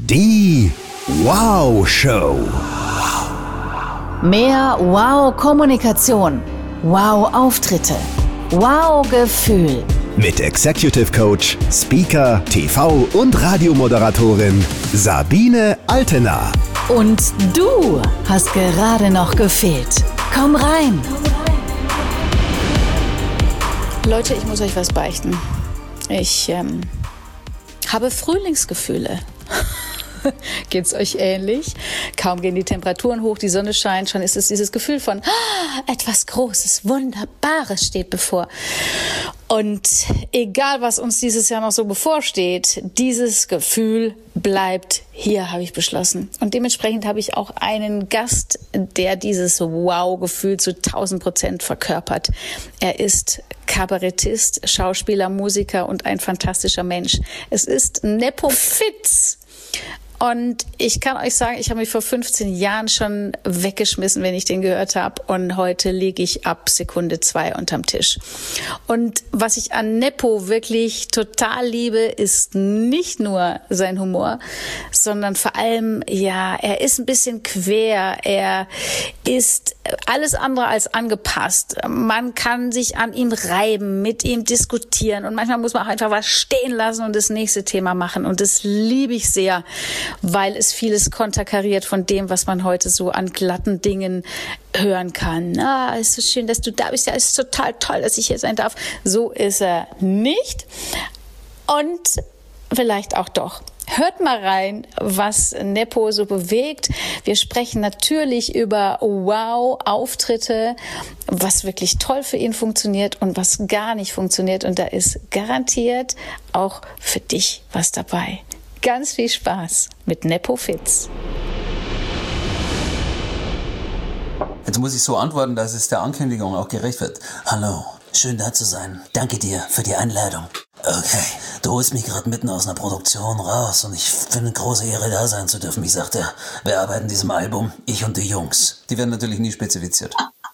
Die Wow-Show. Mehr Wow-Kommunikation, Wow-Auftritte, Wow-Gefühl. Mit Executive Coach, Speaker, TV- und Radiomoderatorin Sabine Altena. Und du hast gerade noch gefehlt. Komm rein. Leute, ich muss euch was beichten. Ich habe Frühlingsgefühle. Geht's euch ähnlich? Kaum gehen die Temperaturen hoch, die Sonne scheint, schon ist es dieses Gefühl von etwas Großes, Wunderbares steht bevor. Und egal, was uns dieses Jahr noch so bevorsteht, dieses Gefühl bleibt hier, habe ich beschlossen. Und dementsprechend habe ich auch einen Gast, der dieses Wow-Gefühl zu 1000% verkörpert. Er ist Kabarettist, Schauspieler, Musiker und ein fantastischer Mensch. Es ist Nepo Fitz. Und ich kann euch sagen, ich habe mich vor 15 Jahren schon weggeschmissen, wenn ich den gehört habe. Und heute liege ich ab Sekunde 2 unterm Tisch. Und was ich an Nepo wirklich total liebe, ist nicht nur sein Humor, sondern vor allem, ja, er ist ein bisschen quer. Er ist alles andere als angepasst. Man kann sich an ihm reiben, mit ihm diskutieren. Und manchmal muss man auch einfach was stehen lassen und das nächste Thema machen. Und das liebe ich sehr, weil es vieles konterkariert von dem, was man heute so an glatten Dingen hören kann. Ist so schön, dass du da bist. Ja, ist total toll, dass ich hier sein darf. So ist er nicht. Und vielleicht auch doch. Hört mal rein, was Nepo so bewegt. Wir sprechen natürlich über Wow-Auftritte, was wirklich toll für ihn funktioniert und was gar nicht funktioniert. Und da ist garantiert auch für dich was dabei. Ganz viel Spaß mit Nepo Fitz. Jetzt muss ich so antworten, dass es der Ankündigung auch gerecht wird. Hallo, schön da zu sein. Danke dir für die Einladung. Okay, du holst mich gerade mitten aus einer Produktion raus und ich finde eine große Ehre, da sein zu dürfen. Ich sagte, wir arbeiten an diesem Album, ich und die Jungs. Die werden natürlich nie spezifiziert.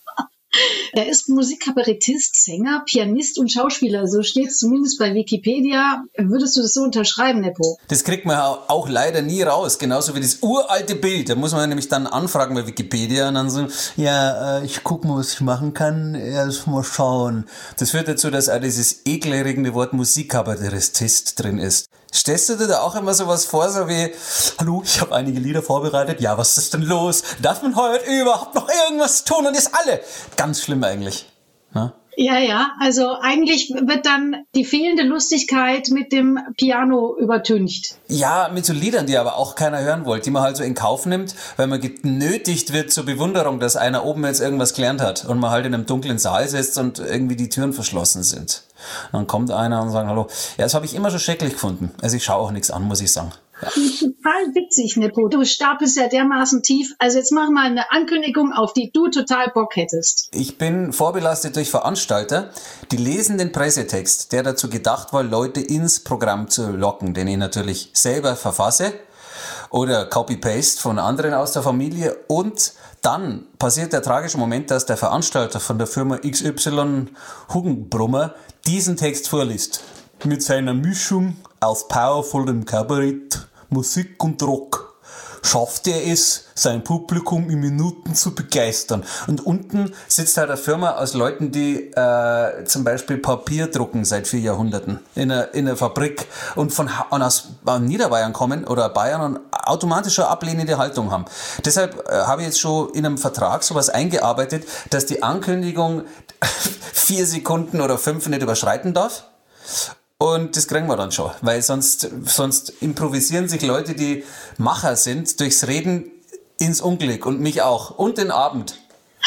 Er ist Musikkabarettist, Sänger, Pianist und Schauspieler. So steht es zumindest bei Wikipedia. Würdest du das so unterschreiben, Nepo? Das kriegt man auch leider nie raus. Genauso wie das uralte Bild. Da muss man nämlich dann anfragen bei Wikipedia und dann so, ich guck mal, was ich machen kann. Erst mal schauen. Das führt dazu, dass auch dieses ekelerregende Wort Musikkabarettist drin ist. Stellst du dir da auch immer sowas vor, so wie, hallo, ich habe einige Lieder vorbereitet, ja, was ist denn los? Darf man heute überhaupt noch irgendwas tun und ist alle? Ganz schlimm eigentlich. Na? Ja, also eigentlich wird dann die fehlende Lustigkeit mit dem Piano übertüncht. Ja, mit so Liedern, die aber auch keiner hören wollte, die man halt so in Kauf nimmt, weil man genötigt wird zur Bewunderung, dass einer oben jetzt irgendwas gelernt hat und man halt in einem dunklen Saal sitzt und irgendwie die Türen verschlossen sind. Und dann kommt einer und sagt, hallo, ja, das habe ich immer schon schrecklich gefunden. Also ich schaue auch nichts an, muss ich sagen. Ja. Total witzig, Nepo. Du stapelst ja dermaßen tief. Also jetzt mach mal eine Ankündigung, auf die du total Bock hättest. Ich bin vorbelastet durch Veranstalter, die lesen den Pressetext, der dazu gedacht war, Leute ins Programm zu locken, den ich natürlich selber verfasse oder Copy-Paste von anderen aus der Familie, und dann passiert der tragische Moment, dass der Veranstalter von der Firma XY Hugenbrummer diesen Text vorliest. Mit seiner Mischung aus powervollem Kabarett, Musik und Rock schafft er es, sein Publikum in Minuten zu begeistern. Und unten sitzt halt eine Firma aus Leuten, die zum Beispiel Papier drucken seit 4 Jahrhunderten in einer Fabrik und aus Niederbayern kommen oder Bayern und automatisch eine ablehnende Haltung haben. Deshalb habe ich jetzt schon in einem Vertrag sowas eingearbeitet, dass die Ankündigung 4 Sekunden oder 5 nicht überschreiten darf. Und das kriegen wir dann schon, weil sonst improvisieren sich Leute, die Macher sind, durchs Reden ins Unglück und mich auch und den Abend.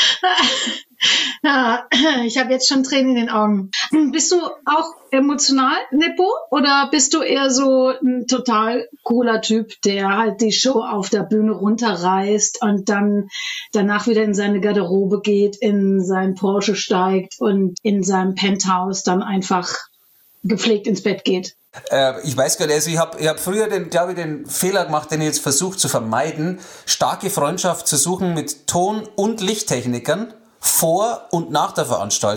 Ja, ich habe jetzt schon Tränen in den Augen. Bist du auch emotional, Nepo? Oder bist du eher so ein total cooler Typ, der halt die Show auf der Bühne runterreißt und dann danach wieder in seine Garderobe geht, in sein Porsche steigt und in seinem Penthouse dann einfach gepflegt ins Bett geht? Ich weiß gar nicht, also ich hab früher den Fehler gemacht, den ich jetzt versuche zu vermeiden, starke Freundschaft zu suchen mit Ton- und Lichttechnikern vor und nach der Veranstaltung,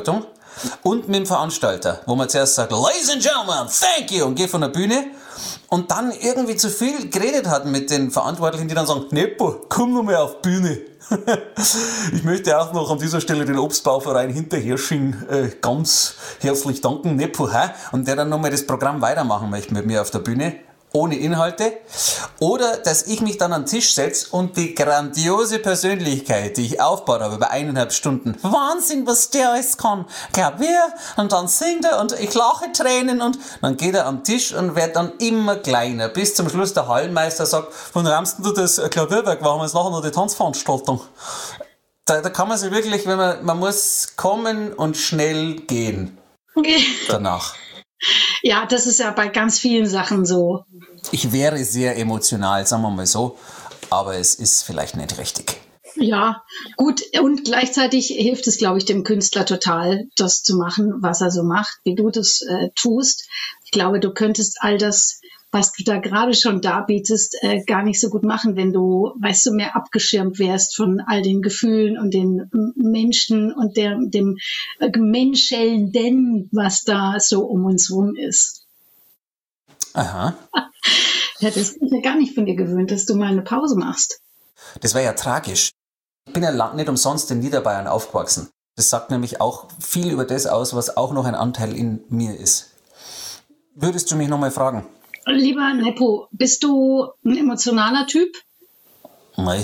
und mit dem Veranstalter, wo man zuerst sagt, Ladies and Gentlemen, thank you, und geht von der Bühne und dann irgendwie zu viel geredet hat mit den Verantwortlichen, die dann sagen, Nepo, komm noch mal auf Bühne. Ich möchte auch noch an dieser Stelle den Obstbauverein Hinterhersching ganz herzlich danken, Nepo, und der dann nochmal das Programm weitermachen möchte mit mir auf der Bühne. Ohne Inhalte, oder dass ich mich dann an den Tisch setze und die grandiose Persönlichkeit, die ich aufgebaut habe über 1,5 Stunden, Wahnsinn, was der alles kann, Klavier, und dann singt er und ich lache Tränen und dann geht er am Tisch und wird dann immer kleiner, bis zum Schluss der Hallenmeister sagt, wann rammst du das Klavierwerk, warum ist nachher noch die Tanzveranstaltung? Da kann man sich wirklich, man muss kommen und schnell gehen danach. Ja, das ist ja bei ganz vielen Sachen so. Ich wäre sehr emotional, sagen wir mal so, aber es ist vielleicht nicht richtig. Ja, gut. Und gleichzeitig hilft es, glaube ich, dem Künstler total, das zu machen, was er so macht, wie du das tust. Ich glaube, du könntest all das, was du da gerade schon darbietest, gar nicht so gut machen, wenn du, weißt du, mehr abgeschirmt wärst von all den Gefühlen und den Menschen und dem Menschelnden, was da so um uns rum ist. Aha. Ja, das bin ich ja gar nicht von dir gewöhnt, dass du mal eine Pause machst. Das wäre ja tragisch. Ich bin ja nicht umsonst in Niederbayern aufgewachsen. Das sagt nämlich auch viel über das aus, was auch noch ein Anteil in mir ist. Würdest du mich nochmal fragen? Lieber Nepo, bist du ein emotionaler Typ? Nein.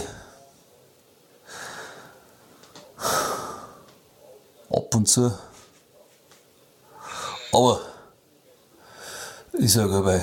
Ab und zu. Aber ich sage dabei.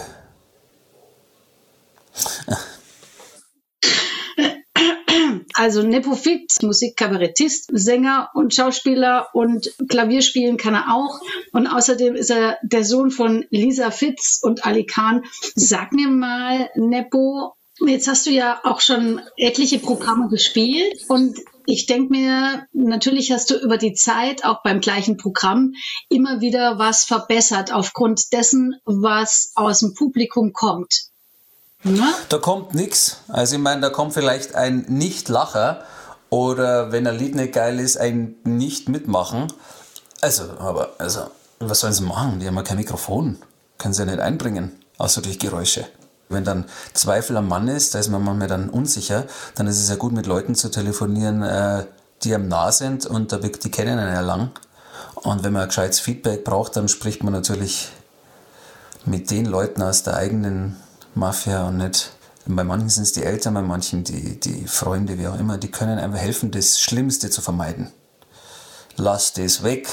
Also Nepo Fix, Musikkabarettist, Sänger und Schauspieler und Klavierspielen kann er auch. Und außerdem ist er der Sohn von Lisa Fitz und Ali Khan. Sag mir mal, Nepo, jetzt hast du ja auch schon etliche Programme gespielt und ich denke mir, natürlich hast du über die Zeit auch beim gleichen Programm immer wieder was verbessert aufgrund dessen, was aus dem Publikum kommt. Na? Da kommt nichts. Also ich meine, da kommt vielleicht ein Nicht-Lacher oder wenn ein Lied nicht geil ist, ein Nicht-Mitmachen. Also, was sollen sie machen? Die haben ja kein Mikrofon. Können sie ja nicht einbringen, außer durch Geräusche. Wenn dann Zweifel am Mann ist, da ist man manchmal dann unsicher, dann ist es ja gut, mit Leuten zu telefonieren, die einem nah sind und die kennen einen ja lang. Und wenn man ein gescheites Feedback braucht, dann spricht man natürlich mit den Leuten aus der eigenen Mafia und nicht, bei manchen sind es die Eltern, bei manchen die Freunde, wie auch immer, die können einem helfen, das Schlimmste zu vermeiden. Lass das weg,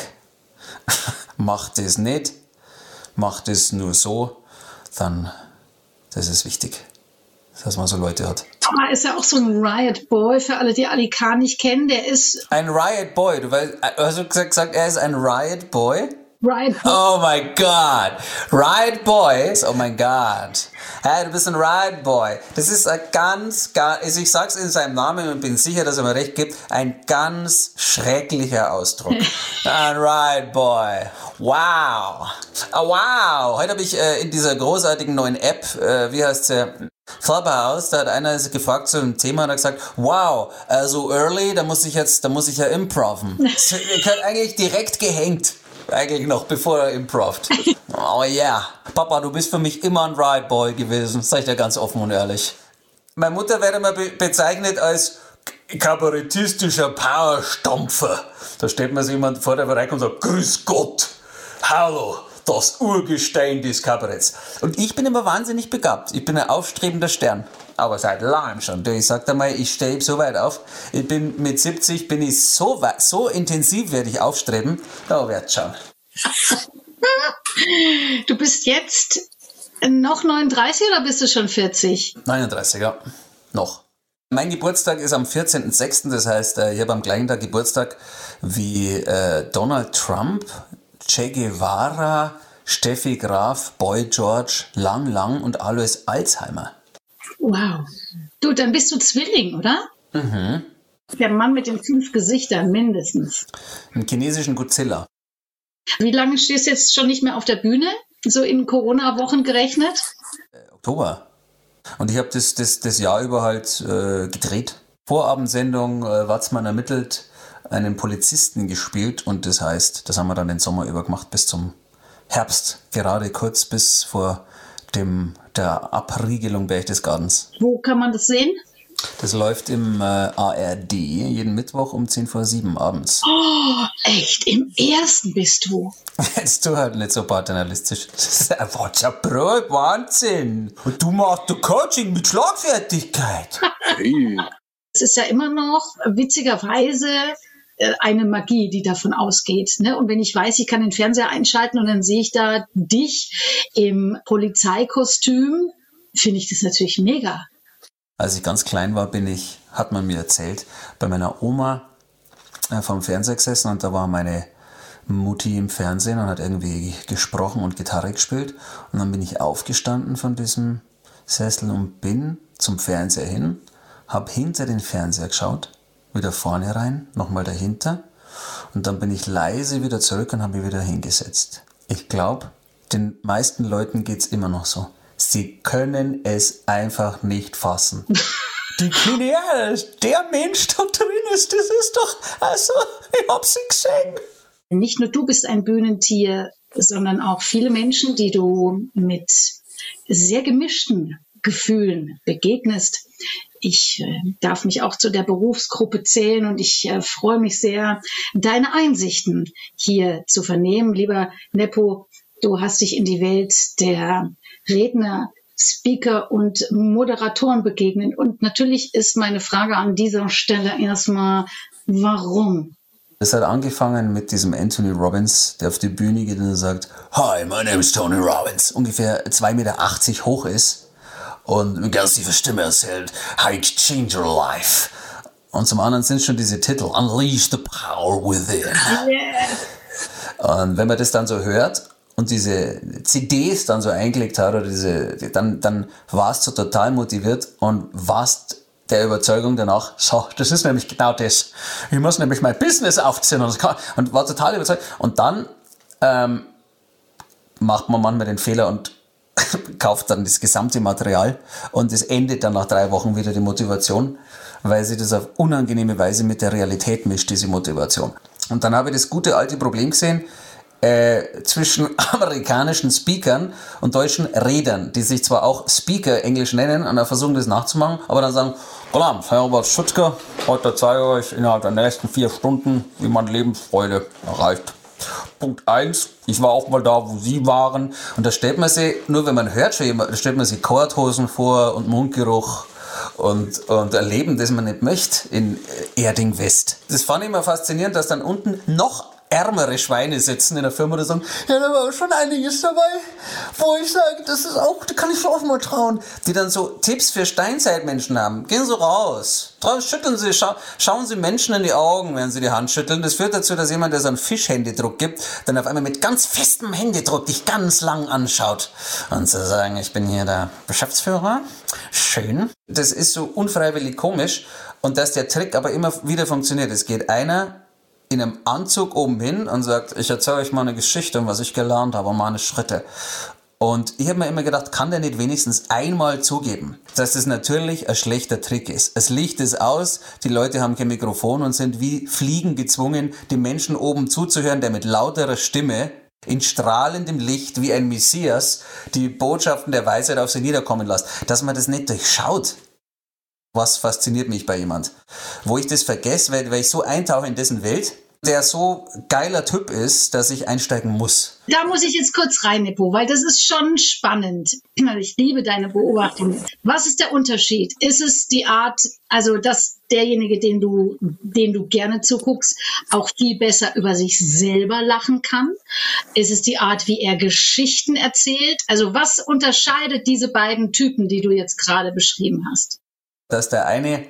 mach das nicht, mach das nur so, dann, das ist wichtig, dass man so Leute hat. Aber ist ja auch so ein Riot Boy, für alle, die Ali Khan nicht kennen, der ist... Ein Riot Boy, du weißt, hast du gesagt, er ist ein Riot Boy? Riot Boy. Oh my God. Riot Boys. Oh my God. Hey, du bist ein Riot Boy. Das ist ein also ich sag's in seinem Namen und bin sicher, dass er mir recht gibt, ein ganz schrecklicher Ausdruck. Ein Riot Boy. Wow. Oh, wow. Heute habe ich in dieser großartigen neuen App, wie heißt sie? Clubhouse, da hat einer gefragt zu einem Thema und hat gesagt, wow, so early, da muss ich ja improven. Das hat eigentlich direkt gehängt. Eigentlich noch bevor er improvt. Oh yeah. Papa, du bist für mich immer ein Riot Boy gewesen. Sag ich dir ganz offen und ehrlich. Meine Mutter wird immer bezeichnet als kabarettistischer Powerstampfer. Da steht man sich jemand vor der Verreckung und sagt, grüß Gott, hallo, das Urgestein des Kabaretts. Und ich bin immer wahnsinnig begabt. Ich bin ein aufstrebender Stern. Aber seit langem schon. Ich sag dir mal, ich stehe so weit auf. Ich bin mit 70, bin ich so intensiv werde ich aufstreben. Da wird's schon. Du bist jetzt noch 39 oder bist du schon 40? 39, ja. Noch. Mein Geburtstag ist am 14.06., das heißt, ich habe am gleichen Tag Geburtstag wie Donald Trump, Che Guevara, Steffi Graf, Boy George, Lang und Alois Alzheimer. Wow. Du, dann bist du Zwilling, oder? Mhm. Der Mann mit den 5 Gesichtern, mindestens. Im chinesischen Godzilla. Wie lange stehst du jetzt schon nicht mehr auf der Bühne? So in Corona-Wochen gerechnet? Oktober. Und ich habe das Jahr über halt gedreht. Vorabendsendung, Watzmann ermittelt, einen Polizisten gespielt und das heißt, das haben wir dann den Sommer über gemacht bis zum Herbst, gerade kurz bis vor der Abriegelung Berchtesgadens. Wo kann man das sehen? Das läuft im ARD jeden Mittwoch um 10:07 abends. Oh, echt? Im ersten bist du? Jetzt du halt nicht so paternalistisch. Das ist einfach Brot, Wahnsinn. Und du machst du Coaching mit Schlagfertigkeit. Hey. Es ist ja immer noch witzigerweise eine Magie, die davon ausgeht. Ne? Und wenn ich weiß, ich kann den Fernseher einschalten und dann sehe ich da dich im Polizeikostüm, finde ich das natürlich mega. Als ich ganz klein war, hat man mir erzählt, bei meiner Oma vom Fernseher gesessen und da war meine Mutti im Fernsehen und hat irgendwie gesprochen und Gitarre gespielt. Und dann bin ich aufgestanden von diesem Sessel und bin zum Fernseher hin, habe hinter den Fernseher geschaut, wieder vorne rein, nochmal dahinter und dann bin ich leise wieder zurück und habe mich wieder hingesetzt. Ich glaube, den meisten Leuten geht's immer noch so. Sie können es einfach nicht fassen. Die Kinder, der Mensch da drin ist, das ist doch, also, ich hab sie gesehen. Nicht nur du bist ein Bühnentier, sondern auch viele Menschen, die du mit sehr gemischten Gefühlen begegnest. Ich darf mich auch zu der Berufsgruppe zählen und ich freue mich sehr, deine Einsichten hier zu vernehmen. Lieber Nepo, du hast dich in die Welt der Redner, Speaker und Moderatoren begegnet. Und natürlich ist meine Frage an dieser Stelle erstmal, warum? Es hat angefangen mit diesem Anthony Robbins, der auf die Bühne geht und sagt, Hi, my name is Tony Robbins, ungefähr 2,80 Meter hoch ist und mit ganz tiefer Stimme erzählt, How to change your life. Und zum anderen sind schon diese Titel, Unleash the power within. Yeah. Und wenn man das dann so hört und diese CDs dann so eingelegt hat, oder dann warst du total motiviert und warst der Überzeugung danach, so, das ist nämlich genau das. Ich muss nämlich mein Business aufziehen und war total überzeugt. Und dann macht man manchmal den Fehler und kauft dann das gesamte Material und es endet dann nach 3 Wochen wieder die Motivation, weil sie das auf unangenehme Weise mit der Realität mischt, diese Motivation. Und dann habe ich das gute alte Problem gesehen, zwischen amerikanischen Speakern und deutschen Redern, die sich zwar auch Speaker Englisch nennen und auch versuchen das nachzumachen, aber dann sagen, guten Abend, Herr Robert Schutzke, heute zeige ich euch innerhalb der nächsten 4 Stunden, wie man Lebensfreude erreicht. Punkt 1, ich war auch mal da, wo Sie waren. Und da stellt man sich, nur wenn man hört schon jemand, da stellt man sich Korthosen vor und Mundgeruch und ein Leben, das man nicht möchte in Erding West. Das fand ich immer faszinierend, dass dann unten noch ärmere Schweine sitzen in der Firma und sagen, ja, da war schon einiges dabei, wo ich sage, das ist auch, da kann ich schon auch mal trauen. Die dann so Tipps für Steinzeitmenschen haben. Gehen Sie raus. Schütteln Sie, schauen Sie Menschen in die Augen, wenn Sie die Hand schütteln. Das führt dazu, dass jemand, der so einen Fischhändedruck gibt, dann auf einmal mit ganz festem Händedruck dich ganz lang anschaut. Und zu sagen, ich bin hier der Geschäftsführer. Schön. Das ist so unfreiwillig komisch. Und dass der Trick aber immer wieder funktioniert. Es geht einer in einem Anzug oben hin und sagt, ich erzähle euch mal eine Geschichte und was ich gelernt habe, meine Schritte. Und ich habe mir immer gedacht, kann der nicht wenigstens einmal zugeben, dass das natürlich ein schlechter Trick ist. Das Licht ist aus, die Leute haben kein Mikrofon und sind wie Fliegen gezwungen, dem Menschen oben zuzuhören, der mit lauterer Stimme in strahlendem Licht wie ein Messias die Botschaften der Weisheit auf sie niederkommen lässt. Dass man das nicht durchschaut. Was fasziniert mich bei jemand? Wo ich das vergesse, weil ich so eintauche in dessen Welt, der so geiler Typ ist, dass ich einsteigen muss. Da muss ich jetzt kurz rein, Nepo, weil das ist schon spannend. Ich liebe deine Beobachtung. Was ist der Unterschied? Ist es die Art, also dass derjenige, den du gerne zuguckst, auch viel besser über sich selber lachen kann? Ist es die Art, wie er Geschichten erzählt? Also was unterscheidet diese beiden Typen, die du jetzt gerade beschrieben hast? Dass der eine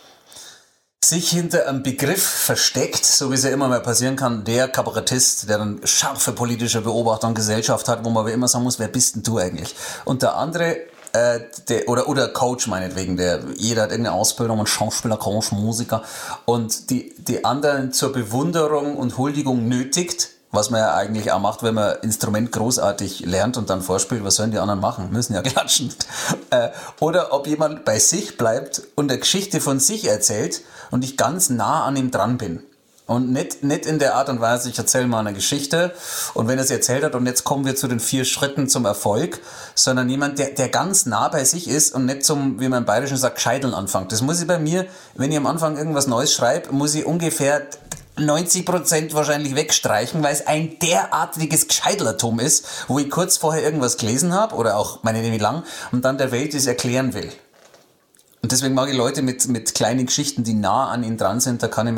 sich hinter einem Begriff versteckt, so wie es ja immer mal passieren kann, der Kabarettist, der dann scharfe politische Beobachtung und Gesellschaft hat, wo man aber immer sagen muss, wer bist denn du eigentlich? Und der andere, oder Coach meinetwegen, jeder hat irgendeine Ausbildung und Schauspieler, Coach, Musiker und die anderen zur Bewunderung und Huldigung nötigt, was man ja eigentlich auch macht, wenn man Instrument großartig lernt und dann vorspielt, was sollen die anderen machen? Müssen ja klatschen. Oder ob jemand bei sich bleibt und eine Geschichte von sich erzählt und ich ganz nah an ihm dran bin. Und nicht in der Art und Weise, ich erzähle mal eine Geschichte und wenn er sie erzählt hat und jetzt kommen wir zu den 4 Schritten zum Erfolg, sondern jemand, der ganz nah bei sich ist und nicht zum, wie man im Bayerischen sagt, Scheideln anfängt. Das muss ich bei mir, wenn ich am Anfang irgendwas Neues schreibe, muss ich ungefähr 90% wahrscheinlich wegstreichen, weil es ein derartiges Gescheidelatom ist, wo ich kurz vorher irgendwas gelesen habe oder auch meine nicht lang und dann der Welt das erklären will. Und deswegen mag ich Leute mit kleinen Geschichten, die nah an ihnen dran sind, die kann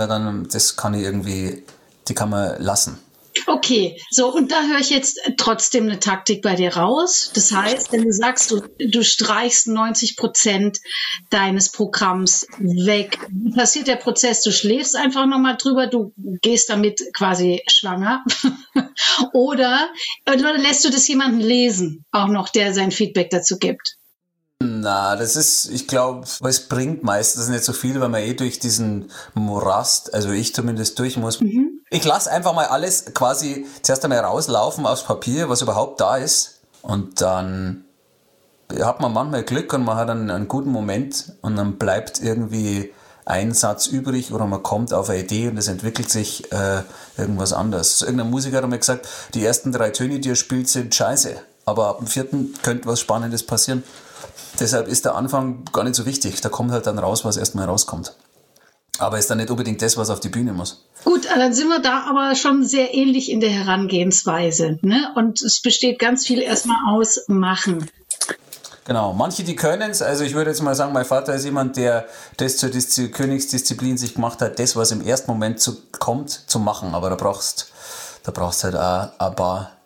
man lassen. Okay, so und da höre ich jetzt trotzdem eine Taktik bei dir raus. Das heißt, wenn du sagst, du streichst 90% deines Programms weg, passiert der Prozess, du schläfst einfach nochmal drüber, du gehst damit quasi schwanger oder lässt du das jemanden lesen, auch noch, der sein Feedback dazu gibt? Na, ich glaube, es bringt meistens nicht so viel, weil man durch diesen Morast, also ich zumindest durch muss. Ich lasse einfach mal alles quasi zuerst einmal rauslaufen aufs Papier, was überhaupt da ist. Und dann hat man manchmal Glück und man hat einen guten Moment und dann bleibt irgendwie ein Satz übrig oder man kommt auf eine Idee und es entwickelt sich irgendwas anderes. Irgendein Musiker hat mir gesagt, die ersten 3 Töne, die er spielt, sind scheiße. Aber ab dem 4. könnte was Spannendes passieren. Deshalb ist der Anfang gar nicht so wichtig. Da kommt halt dann raus, was erstmal rauskommt. Aber ist dann nicht unbedingt das, was auf die Bühne muss. Gut, dann sind wir da aber schon sehr ähnlich in der Herangehensweise. Ne? Und es besteht ganz viel erstmal aus Machen. Genau, manche, die können es. Also ich würde jetzt mal sagen, mein Vater ist jemand, der das zur Königsdisziplin sich gemacht hat, das, was im ersten Moment kommt, zu machen. Aber da brauchst halt auch ein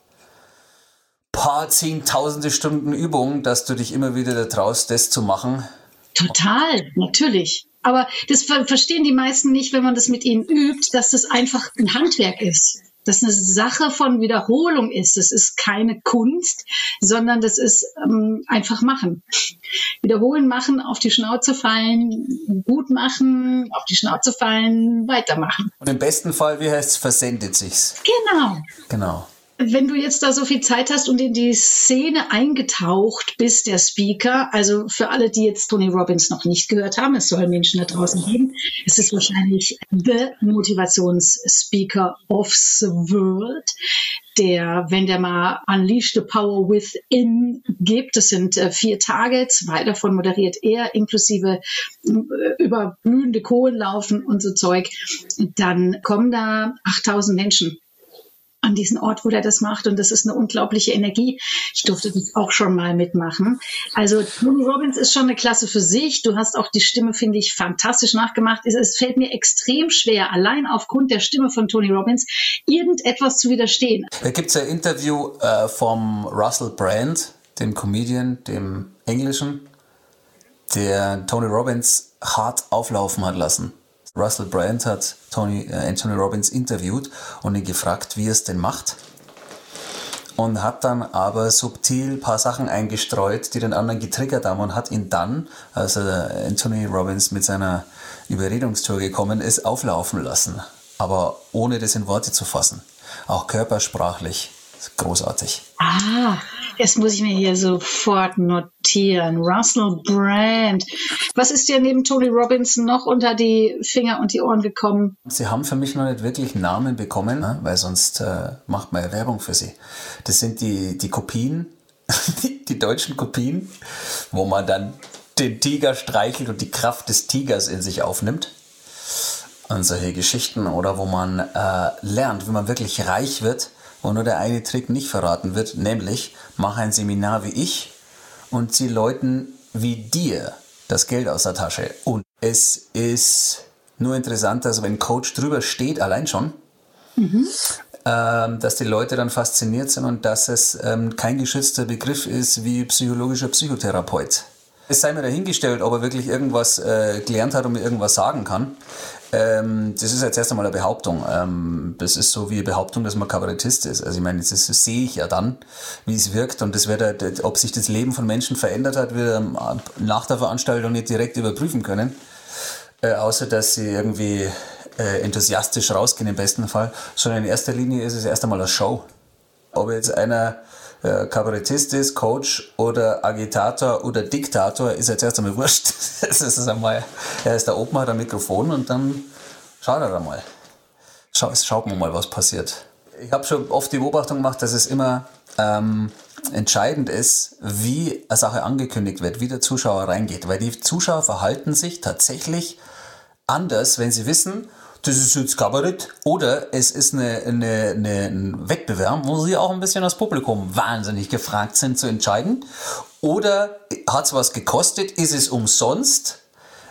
paar 10.000 Stunden Übung, dass du dich immer wieder da traust, das zu machen. Total, natürlich. Aber das verstehen die meisten nicht, wenn man das mit ihnen übt, dass das einfach ein Handwerk ist. Dass eine Sache von Wiederholung ist. Das ist keine Kunst, sondern das ist einfach machen. Wiederholen, machen, auf die Schnauze fallen, gut machen, auf die Schnauze fallen, weitermachen. Und im besten Fall, wie heißt es, versendet sich's. Genau. Wenn du jetzt da so viel Zeit hast und in die Szene eingetaucht bist, der Speaker, also für alle, die jetzt Tony Robbins noch nicht gehört haben, es soll Menschen da draußen geben, es ist wahrscheinlich the Motivationsspeaker of the world, wenn der mal Unleash the Power Within gibt, das sind 4 Tage, 2 davon moderiert er, inklusive über blühende Kohlen laufen und so Zeug, dann kommen da 8.000 Menschen an diesen Ort, wo der das macht. Und das ist eine unglaubliche Energie. Ich durfte das auch schon mal mitmachen. Also Tony Robbins ist schon eine Klasse für sich. Du hast auch die Stimme, finde ich, fantastisch nachgemacht. Es fällt mir extrem schwer, allein aufgrund der Stimme von Tony Robbins irgendetwas zu widerstehen. Da gibt es ein Interview vom Russell Brand, dem Comedian, dem Englischen, der Tony Robbins hart auflaufen hat lassen. Russell Brand hat Anthony Robbins interviewt und ihn gefragt, wie er es denn macht. Und hat dann aber subtil ein paar Sachen eingestreut, die den anderen getriggert haben und hat ihn dann, als Anthony Robbins mit seiner Überredungstour gekommen ist, auflaufen lassen. Aber ohne das in Worte zu fassen. Auch körpersprachlich. Großartig. Jetzt muss ich mir hier sofort notieren. Russell Brand. Was ist dir neben Tony Robbins noch unter die Finger und die Ohren gekommen? Sie haben für mich noch nicht wirklich Namen bekommen, weil sonst macht man ja Werbung für sie. Das sind die Kopien, die deutschen Kopien, wo man dann den Tiger streichelt und die Kraft des Tigers in sich aufnimmt. Und solche Geschichten. Oder wo man lernt, wie man wirklich reich wird, wo nur der eine Trick nicht verraten wird, nämlich mach ein Seminar wie ich und zieh Leuten wie dir das Geld aus der Tasche. Und es ist nur interessant, dass wenn ein Coach drüber steht, allein schon, dass die Leute dann fasziniert sind und dass es kein geschützter Begriff ist wie psychologischer Psychotherapeut. Es sei mir dahingestellt, ob er wirklich irgendwas gelernt hat und mir irgendwas sagen kann. Das ist jetzt erst einmal eine Behauptung. Das ist so wie eine Behauptung, dass man Kabarettist ist. Also ich meine, das sehe ich ja dann, wie es wirkt. Und das wird, ob sich das Leben von Menschen verändert hat, wird er nach der Veranstaltung nicht direkt überprüfen können. Außer, dass sie irgendwie enthusiastisch rausgehen im besten Fall. Sondern in erster Linie ist es erst einmal eine Show. Ob jetzt einer Kabarettist ist, Coach oder Agitator oder Diktator, ist jetzt erst einmal wurscht. Das ist einmal, er ist da oben, hat ein Mikrofon und dann schaut er da mal. Schaut mal, was passiert. Ich habe schon oft die Beobachtung gemacht, dass es immer entscheidend ist, wie eine Sache angekündigt wird, wie der Zuschauer reingeht. Weil die Zuschauer verhalten sich tatsächlich anders, wenn sie wissen, das ist jetzt Kabarett oder es ist ein Wettbewerb, wo sie auch ein bisschen das Publikum wahnsinnig gefragt sind zu entscheiden. Oder hat es was gekostet, ist es umsonst?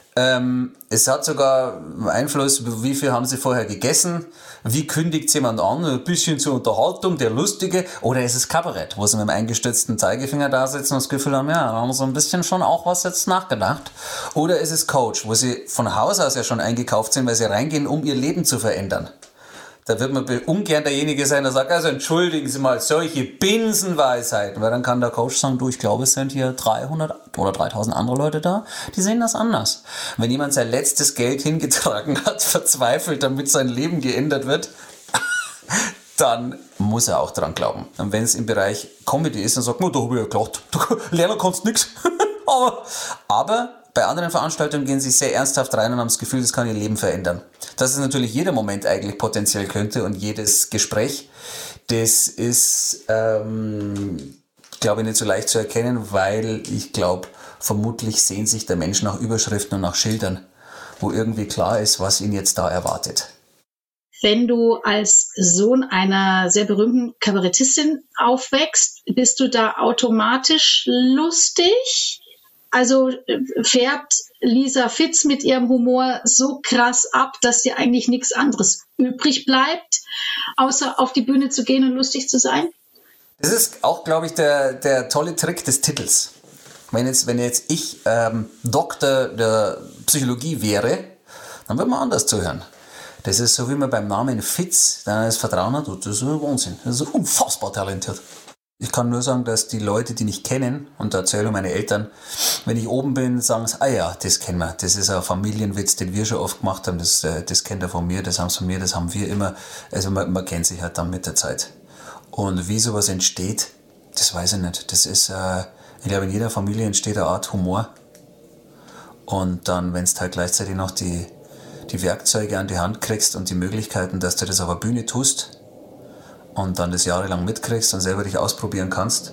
Es hat sogar Einfluss, wie viel haben sie vorher gegessen, wie kündigt jemand an, ein bisschen zur Unterhaltung, der Lustige, oder ist es Kabarett, wo sie mit dem eingestützten Zeigefinger da sitzen und das Gefühl haben, ja, da haben sie ein bisschen schon auch was jetzt nachgedacht. Oder ist es Coach, wo sie von Haus aus ja schon eingekauft sind, weil sie reingehen, um ihr Leben zu verändern. Da wird man ungern derjenige sein, der sagt, also entschuldigen Sie mal, solche Binsenweisheiten. Weil dann kann der Coach sagen, du, ich glaube, es sind hier 300 oder 3000 andere Leute da, die sehen das anders. Wenn jemand sein letztes Geld hingetragen hat, verzweifelt, damit sein Leben geändert wird, dann muss er auch dran glauben. Und wenn es im Bereich Comedy ist, dann sagt man, da habe ich ja gedacht, du lernen kannst nichts. Aber bei anderen Veranstaltungen gehen sie sehr ernsthaft rein und haben das Gefühl, das kann ihr Leben verändern. Dass es natürlich jeder Moment eigentlich potenziell könnte und jedes Gespräch, das ist, glaube ich, nicht so leicht zu erkennen, weil ich glaube, vermutlich sehen sich der Mensch nach Überschriften und nach Schildern, wo irgendwie klar ist, was ihn jetzt da erwartet. Wenn du als Sohn einer sehr berühmten Kabarettistin aufwächst, bist du da automatisch lustig? Also färbt Lisa Fitz mit ihrem Humor so krass ab, dass dir eigentlich nichts anderes übrig bleibt, außer auf die Bühne zu gehen und lustig zu sein? Das ist auch, glaube ich, der tolle Trick des Titels. Wenn jetzt ich Doktor der Psychologie wäre, dann würde man anders zuhören. Das ist so, wie man beim Namen Fitz dann das Vertrauen hat, das ist ein Wahnsinn. Das ist unfassbar talentiert. Ich kann nur sagen, dass die Leute, die mich kennen, und da erzähle ich meine Eltern, wenn ich oben bin, sagen sie, ah ja, das kennen wir, das ist ein Familienwitz, den wir schon oft gemacht haben, das kennt er von mir, das haben sie von mir, das haben wir immer. Also man kennt sich halt dann mit der Zeit. Und wie sowas entsteht, das weiß ich nicht. Das ist, ich glaube, in jeder Familie entsteht eine Art Humor. Und dann, wenn du halt gleichzeitig noch die Werkzeuge an die Hand kriegst und die Möglichkeiten, dass du das auf der Bühne tust, und dann das jahrelang mitkriegst und selber dich ausprobieren kannst,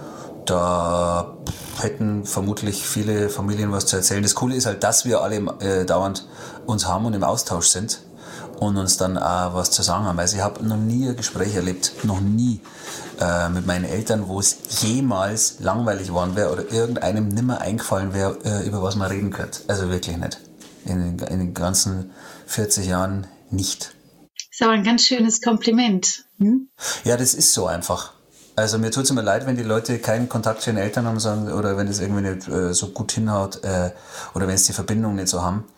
da hätten vermutlich viele Familien was zu erzählen. Das Coole ist halt, dass wir alle dauernd uns haben und im Austausch sind und uns dann auch was zu sagen haben. Also ich habe noch nie ein Gespräch erlebt, noch nie mit meinen Eltern, wo es jemals langweilig geworden wäre oder irgendeinem nimmer eingefallen wäre, über was man reden könnte. Also wirklich nicht. In den ganzen 40 Jahren nicht. Das ist aber ein ganz schönes Kompliment. Hm? Ja, das ist so einfach. Also mir tut es immer leid, wenn die Leute keinen Kontakt zu ihren Eltern haben sagen, oder wenn es irgendwie nicht so gut hinhaut oder wenn es die Verbindung nicht so haben.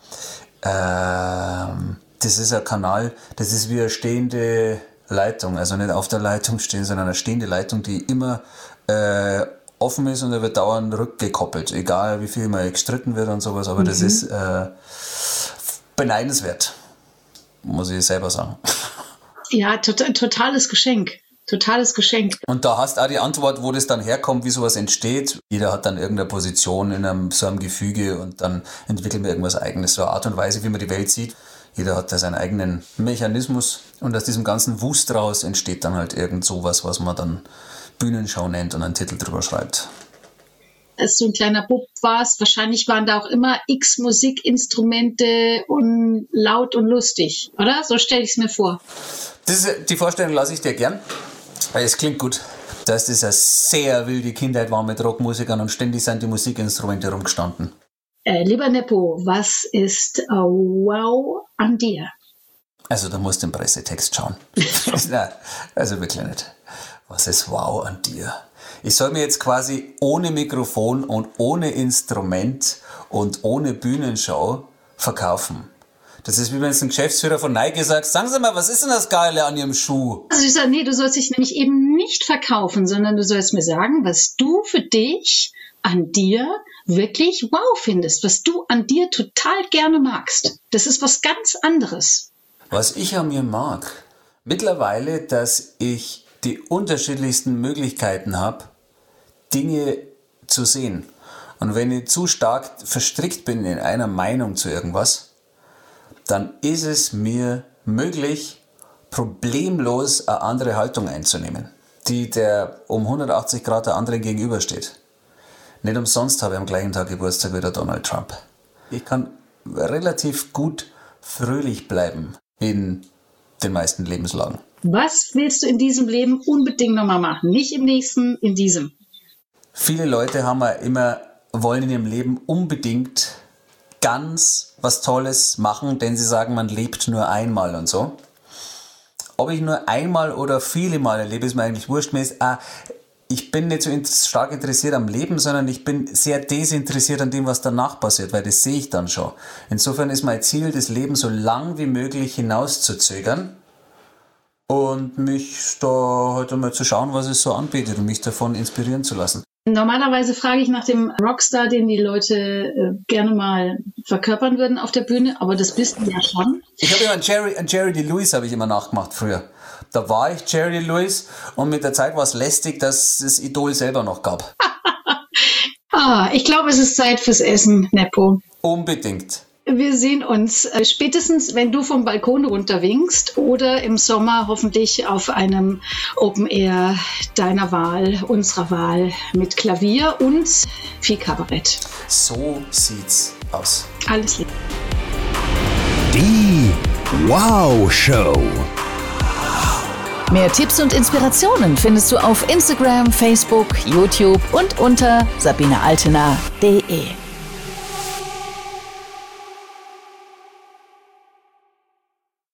Das ist ein Kanal, das ist wie eine stehende Leitung. Also nicht auf der Leitung stehen, sondern eine stehende Leitung, die immer offen ist und da wird dauernd rückgekoppelt. Egal wie viel mal gestritten wird und sowas, aber das ist beneidenswert. Muss ich selber sagen. Ja, totales Geschenk. Totales Geschenk. Und da hast du auch die Antwort, wo das dann herkommt, wie sowas entsteht. Jeder hat dann irgendeine Position in so einem Gefüge und dann entwickelt man irgendwas Eigenes. So eine Art und Weise, wie man die Welt sieht. Jeder hat da seinen eigenen Mechanismus und aus diesem ganzen Wust raus entsteht dann halt irgend sowas, was man dann Bühnenshow nennt und einen Titel drüber schreibt. Als du ein kleiner Bub warst, wahrscheinlich waren da auch immer x Musikinstrumente und laut und lustig, oder? So stelle ich es mir vor. Die Vorstellung lasse ich dir gern, weil es klingt gut, dass das eine sehr wilde Kindheit war mit Rockmusikern und ständig sind die Musikinstrumente rumgestanden. Lieber Nepo, was ist wow an dir? Also da musst du den Pressetext schauen. Nein, also wirklich nicht. Was ist wow an dir? Ich soll mir jetzt quasi ohne Mikrofon und ohne Instrument und ohne Bühnenshow verkaufen. Das ist wie wenn es ein Geschäftsführer von Nike sagt, sagen Sie mal, was ist denn das Geile an Ihrem Schuh? Also ich sage, nee, du sollst dich nämlich eben nicht verkaufen, sondern du sollst mir sagen, was du für dich an dir wirklich wow findest, was du an dir total gerne magst. Das ist was ganz anderes. Was ich an mir mag, mittlerweile, dass ich die unterschiedlichsten Möglichkeiten habe, Dinge zu sehen. Und wenn ich zu stark verstrickt bin in einer Meinung zu irgendwas, dann ist es mir möglich, problemlos eine andere Haltung einzunehmen, die der um 180 Grad der anderen gegenübersteht. Nicht umsonst habe ich am gleichen Tag Geburtstag wie der Donald Trump. Ich kann relativ gut fröhlich bleiben in den meisten Lebenslagen. Was willst du in diesem Leben unbedingt nochmal machen? Nicht im nächsten, in diesem. Viele Leute wollen in ihrem Leben unbedingt ganz was Tolles machen, denn sie sagen, man lebt nur einmal und so. Ob ich nur einmal oder viele Mal erlebe, ist mir eigentlich wurscht. Ich bin nicht so stark interessiert am Leben, sondern ich bin sehr desinteressiert an dem, was danach passiert, weil das sehe ich dann schon. Insofern ist mein Ziel, das Leben so lang wie möglich hinauszuzögern und mich da halt einmal zu schauen, was es so anbietet und mich davon inspirieren zu lassen. Normalerweise frage ich nach dem Rockstar, den die Leute gerne mal verkörpern würden auf der Bühne, aber das bist du ja schon. Ich habe immer an Jerry Lee Lewis habe ich immer nachgemacht früher. Da war ich Jerry Lee Lewis und mit der Zeit war es lästig, dass es Idol selber noch gab. Ich glaube, es ist Zeit fürs Essen, Nepo. Unbedingt. Wir sehen uns spätestens, wenn du vom Balkon runterwinkst oder im Sommer hoffentlich auf einem Open Air deiner Wahl, unserer Wahl mit Klavier und viel Kabarett. So sieht's aus. Alles Liebe. Die Wow Show. Mehr Tipps und Inspirationen findest du auf Instagram, Facebook, YouTube und unter sabinealtener.de.